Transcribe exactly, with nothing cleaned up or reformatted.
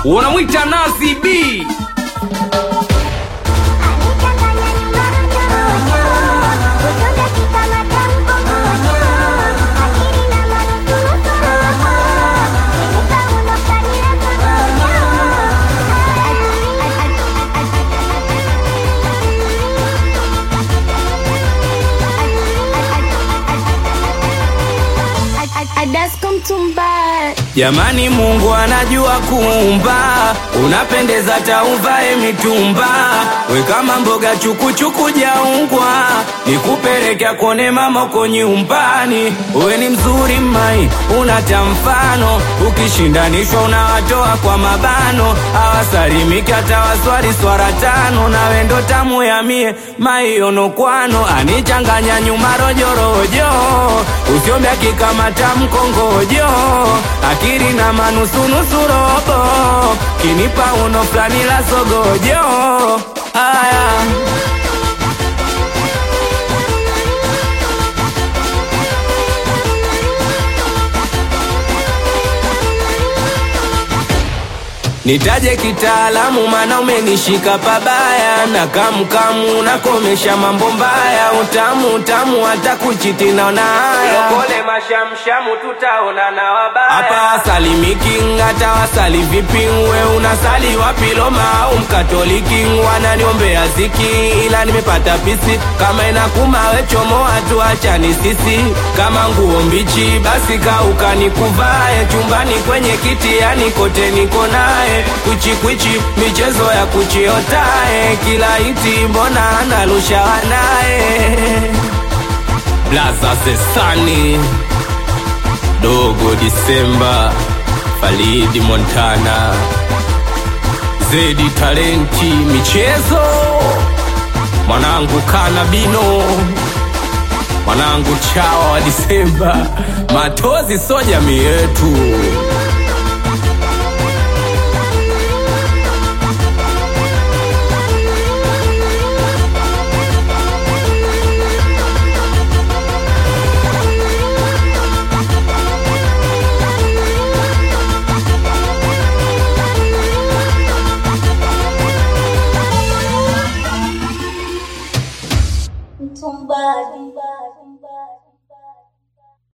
Unamwita Nazi B. Jamani, Mungu anajua kuumba, unapendeza tauvae mitumba. We kama mboga chuku chuku jaungwa, nikupeleka kone mama uko nyumbani. We ni mzuri mai, unatamfano, ukishindanishwa unawatoa kwa mabano. Hawasalimiki hata waswali swara tano, na wendo tamu ya mie mai ono kwano. Anichanganya nyuma rojo rojo, usiombe akikamata mkongojo. Akiri na manusu nusu robo, kinipa uno flani la sogojo. Haya nitaje kitaalamu mana umenishika pabaya. Na kamu kamu nakomesha mambo mbaya. Utamu utamu hata kuchiti naona haya. Lokole mashamshamu tutaona na wabaya. Hapa salimiki ngata wasali vipi. We unasali wapi Roma au mkatoliki. Wananiombea ziki ila nimepata pisi. Kama inakuma we chomoa tuachani sisi. Kama nguo mbichi basi kauka nikuvae. Chumbani kwenye kiti yani kote niko naye. Kuchi kuchi michezo ya kuchiotae. Kila iti mbona analusha wanae. Blaza Zesani, Dogo Disemba, Falidi Montana, Zedi Talenti michezo. Mwanangu Kanabino, mwanangu Chawa wa Disemba. Matozi so jamii yetu.